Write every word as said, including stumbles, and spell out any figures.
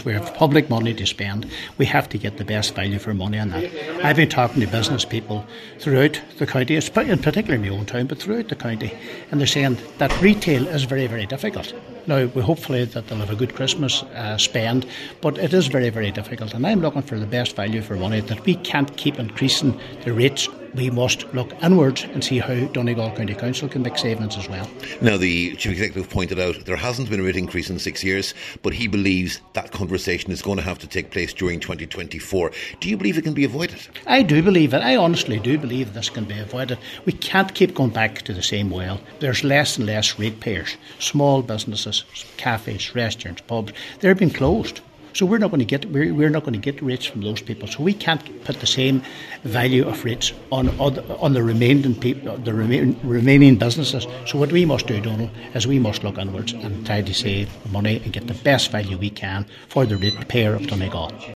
We have public money to spend. We have to get the best value for money on that. I've been talking to business people throughout the county, in particular in my own town, but throughout the county, and they're saying that retail is very, very difficult. Now, we hopefully that they'll have a good Christmas uh, spend, but it is very, very difficult. And I'm looking for the best value for money, that we can't keep increasing the rates. We must look inwards and see how Donegal County Council can make savings as well. Now, the Chief Executive pointed out there hasn't been a rate increase in six years, but he believes that conversation is going to have to take place during twenty twenty-four. Do you believe it can be avoided? I do believe it. I honestly do believe this can be avoided. We can't keep going back to the same well. There's less and less ratepayers. Small businesses, cafes, restaurants, pubs, they're being closed. So we're not going to get we're, we're not going to get rates from those people. So we can't put the same value of rates on other, on the remaining people, the remain, remaining businesses. So what we must do, Donald, is we must look inwards and try to save money and get the best value we can for the ratepayer of Donegal.